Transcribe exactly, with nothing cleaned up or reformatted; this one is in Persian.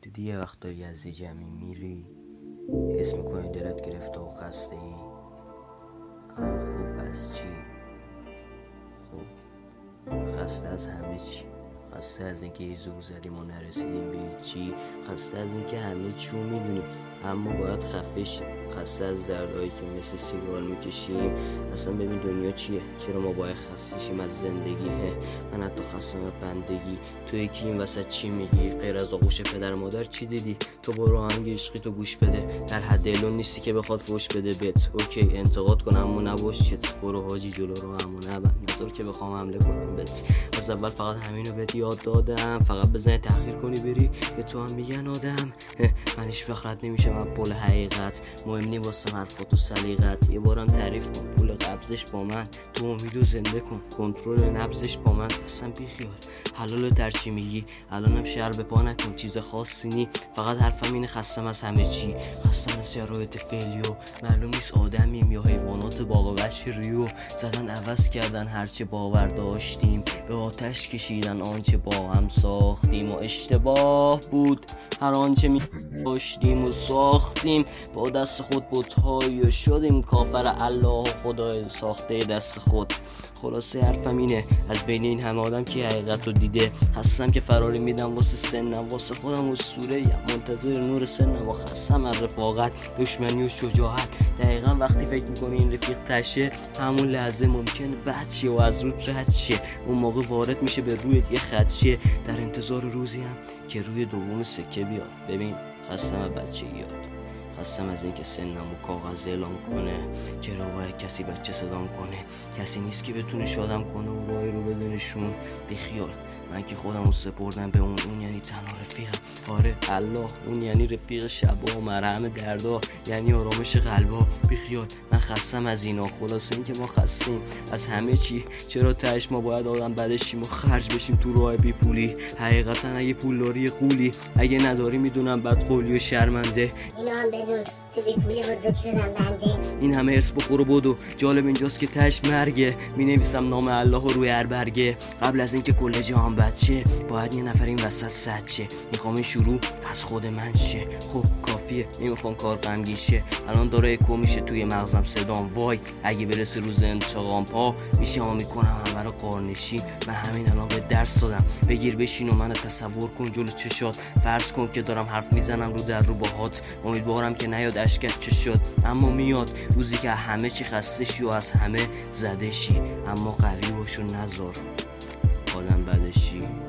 دیدی یه وقتایی از یه جمعی میری حس میکنی دلت گرفته و خسته ای. خوب پس چی؟ خوب خسته از همه چی، خسته از اینکه یه زور زدیم و نرسیدیم به چی، خسته از اینکه همه چی رو میدونیم اما باید خفه شیم، خسته از دردهایی که مثل سیگار میکشیم. اصلا ببین دنیا چیه؟ چرا ما باید خسته شیم از زندگی؟ من حتی خستم از بندگی. تو یکی این وسط چی میگی؟ غیر از آغوش پدر مادر چی دیدی؟ تو برو آهنگ عشقی تو گوش بده، در حد علم نیستی که بخواد فوش بده بهت. اوکی انتقاد کنم اما نباش چت، برو حاجی جلو رو همون نبند، نظر که بخوام حمله کنم بهت. از اول فقط همینو بهت یاد دادم، فقط بزنی تأخیر کنی بری به تو هم میگن آدم. من هیچ وقت رد نمیشم از پل حقیقت، مهم نی واسه حرفات و سلیقت. یه بارم تعریف کن پول قبضش با من، تو امیدو زنده کن کنترل نبضش با من. اصلا بیخیال حلال در چی میگی؟ الانم شهر به پا نکن چیز خاصی نی، فقط حرفم اینه خستم از همه چی، خستم از شرایط فعلی و معلوم نیست آدمیم یا حیوانات باغ و بشریو. زدن عوض کردن هرچه باور داشتیم، به آتش کشیدن آنچه با هم ساختیم و اشتباه بود هر آنچه می داشتیم و ساختیم. با دست خود بت‌هایی و شدیم کافر الله و خدای ساخته دست خود. خلاصه حرفم اینه از بین این همه آدم که حقیقت رو دیده، هستم که فراری میدم واسه سنم، واسه خودم اسطوره‌ایم منتظر نور سنم و خستم از رفاقت دشمنی و شجاعت. دقیقا وقتی فکر میکنی این رفیق تشه، همون لحظه ممکنه بد شه و از رود رد شه، اون موقع وارد میشه به روی یه خط شه. در انتظار روزی هم که روی دوم سکه بیاد. ببین خستم از بچگی یاد، خستم از اینکه سنم و کاغذ اعلام کنه. چرا باید کسی بچه صدام کنه؟ کسی نیست که بتونه شادم کنه و راهی رو بدونشون. بیخیال من که خودم رو سپردم به اون، اون یعنی تنها رفیقم. آره الله اون یعنی رفیق شبا و مرهم دردا، یعنی آرامش قلبا. بیخیال من خستم از اینا. خلاصه این که ما خستیم از همه چی. چرا تهش ما باید آدم بدشیم و خرج بشیم تو راه بی پولی؟ حقیقتا اگه پول داری قولی، اگه نداری میدونم بد قولی و شرمنده. اینو هم بدون تو بی پولی بزرگ شدم بنده. این همه ارث بخور و بدو. جالب اینجاست که تهش مرگه. می نویسم نام الله رو روی هر برگه. قبل از اینکه کل جهان بچه باید یه نفر این وسط سد شه. میخوام این شروع از خود من شه. خب کافیه نمیخوام کار غمگین شه. الان داره اکو میشه توی مغزم صدام. وای اگه برسه روز انتقام پا میشه ما میکنم همه رو قارنشین. من همین الان به درس دادم. بگیر بشین و منو تصور کن جلو چشات. فرض کن که دارم حرف میزنم رو در رو باهات. امیدوارم که نیاد اشکت چه شد، اما میاد روزی که همه چی خسته شی و از همه زده شی. اما قوی باش و نذار آدم بدشی.